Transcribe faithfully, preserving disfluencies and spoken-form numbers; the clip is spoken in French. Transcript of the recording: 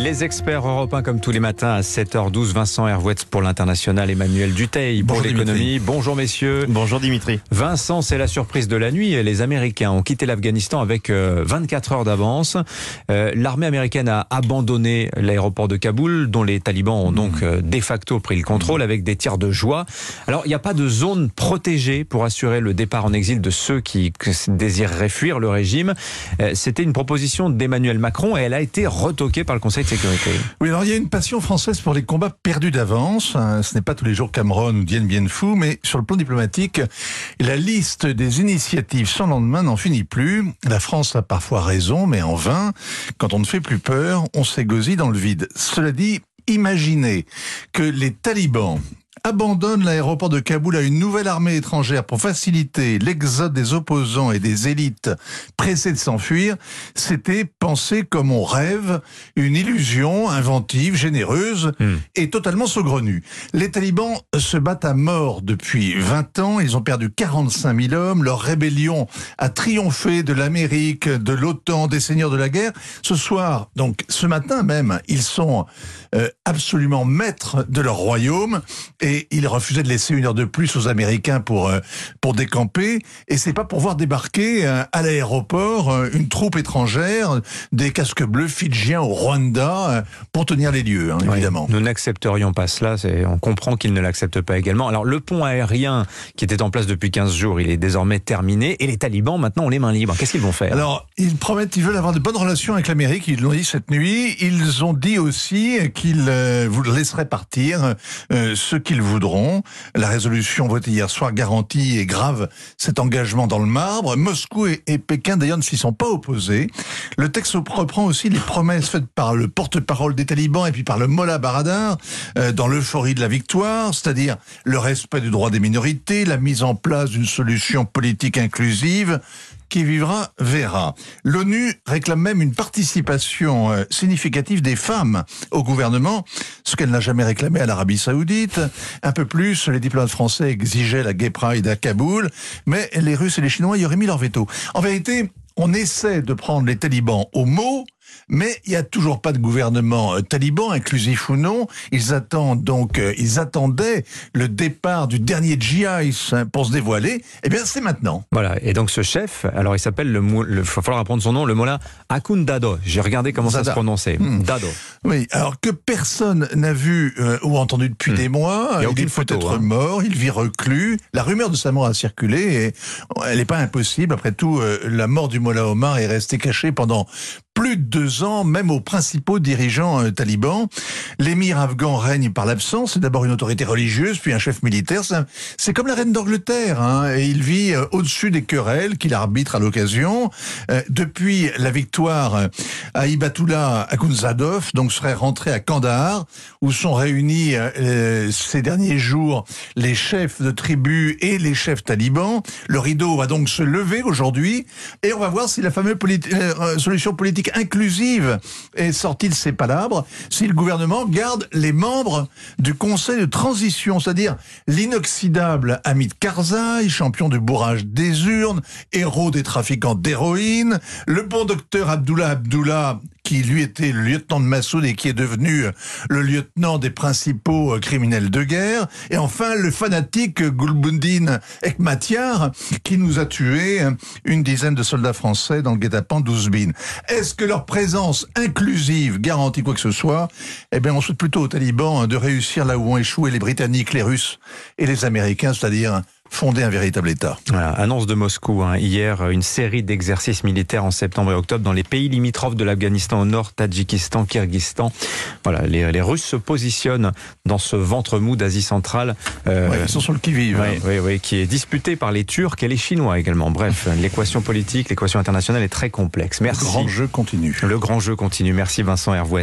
Les experts européens comme tous les matins à sept heures douze, Vincent Hervouets pour l'international, Emmanuel Dutheil pour l'économie. Bonjour messieurs. Bonjour Dimitri. Vincent, c'est la surprise de la nuit. Les Américains ont quitté l'Afghanistan avec vingt-quatre heures d'avance. Euh, L'armée américaine a abandonné l'aéroport de Kaboul, dont les talibans ont donc euh, de facto pris le contrôle avec des tirs de joie. Alors, il n'y a pas de zone protégée pour assurer le départ en exil de ceux qui désireraient fuir le régime. Euh, C'était une proposition d'Emmanuel Macron et elle a été retoquée par le Conseil de sécurité. Oui, alors il y a une passion française pour les combats perdus d'avance. Ce n'est pas tous les jours Cameron ou Dien Bien Phu, mais sur le plan diplomatique, la liste des initiatives sans lendemain n'en finit plus. La France a parfois raison, mais en vain. Quand on ne fait plus peur, on s'égosille dans le vide. Cela dit, imaginez que les talibans abandonne l'aéroport de Kaboul à une nouvelle armée étrangère pour faciliter l'exode des opposants et des élites pressées de s'enfuir, c'était penser comme on rêve, une illusion inventive, généreuse mmh. et totalement saugrenue. Les talibans se battent à mort depuis vingt ans, ils ont perdu quarante-cinq mille hommes, leur rébellion a triomphé de l'Amérique, de l'OTAN, des seigneurs de la guerre. Ce soir, donc ce matin même, ils sont euh, absolument maîtres de leur royaume et Et il refusait de laisser une heure de plus aux Américains pour euh, pour décamper. Et c'est pas pour voir débarquer euh, à l'aéroport euh, une troupe étrangère, des casques bleus fidjiens au Rwanda, euh, pour tenir les lieux, hein, oui, évidemment. Nous n'accepterions pas cela. On comprend qu'ils ne l'acceptent pas également. Alors le pont aérien qui était en place depuis quinze jours, il est désormais terminé. Et les talibans maintenant ont les mains libres. Qu'est-ce qu'ils vont faire? Alors ils promettent, ils veulent avoir de bonnes relations avec l'Amérique. Ils l'ont dit cette nuit. Ils ont dit aussi qu'ils euh, vous laisseraient partir euh, ceux qu'ils voudront. La résolution votée hier soir garantit et grave cet engagement dans le marbre. Moscou et, et Pékin d'ailleurs ne s'y sont pas opposés. Le texte reprend aussi les promesses faites par le porte-parole des talibans et puis par le Mollah Baradar euh, dans l'euphorie de la victoire, c'est-à-dire le respect du droit des minorités, la mise en place d'une solution politique inclusive. Qui vivra verra. L'ONU réclame même une participation euh, significative des femmes au gouvernement, ce qu'elle n'a jamais réclamé à l'Arabie Saoudite. Un peu plus, les diplomates français exigeaient la Gay Pride à Kaboul, mais les Russes et les Chinois y auraient mis leur veto. En vérité, on essaie de prendre les talibans au mot, mais il n'y a toujours pas de gouvernement euh, taliban, inclusif ou non. Ils attendent donc, euh, ils attendaient le départ du dernier djihadiste hein, pour se dévoiler. Eh bien, c'est maintenant. Voilà. Et donc ce chef, alors il s'appelle, le, il va falloir apprendre son nom, le Mollah Akhund Dado. J'ai regardé comment Zada. Ça se prononçait. Mmh. Dado. Oui. Alors que personne n'a vu euh, ou entendu depuis mmh. des mois. Il, il faut être hein. mort. Il vit reclus. La rumeur de sa mort a circulé et elle n'est pas impossible. Après tout, euh, la mort du Mollah Omar est restée cachée pendant plus de deux ans, même aux principaux dirigeants euh, talibans. L'émir afghan règne par l'absence. C'est d'abord une autorité religieuse, puis un chef militaire. C'est comme la reine d'Angleterre. Hein, et il vit euh, au-dessus des querelles qu'il arbitre à l'occasion. Euh, depuis la victoire euh, à Hibatullah Akhundzadov, donc serait rentré à Kandahar, où sont réunis euh, ces derniers jours les chefs de tribus et les chefs talibans. Le rideau va donc se lever aujourd'hui, et on va voir si la fameuse politi- euh, solution politique inclusive est sortie de ses palabres, si le gouvernement garde les membres du conseil de transition, c'est-à-dire l'inoxydable Hamid Karzai, champion du bourrage des urnes, héros des trafiquants d'héroïne, le bon docteur Abdullah Abdullah, qui lui était le lieutenant de Massoud et qui est devenu le lieutenant des principaux criminels de guerre, et enfin le fanatique Gulbuddin Hekmatyar, qui nous a tué une dizaine de soldats français dans le guet-apens d'Ouzbin. Est-ce que leur présence inclusive garantit quoi que ce soit? Eh bien, on souhaite plutôt aux talibans de réussir là où ont échoué les Britanniques, les Russes et les Américains, c'est-à-dire fonder un véritable État. Voilà, annonce de Moscou, hein. Hier, une série d'exercices militaires en septembre et octobre dans les pays limitrophes de l'Afghanistan au nord, Tadjikistan, Kirghizistan. Voilà, les, les Russes se positionnent dans ce ventre mou d'Asie centrale. Euh, ouais, ils sont sur le qui-vive. Oui, hein. oui, oui, qui est disputé par les Turcs et les Chinois également. Bref, l'équation politique, l'équation internationale est très complexe. Merci. Le grand jeu continue. Le grand jeu continue. Merci Vincent Hervouet.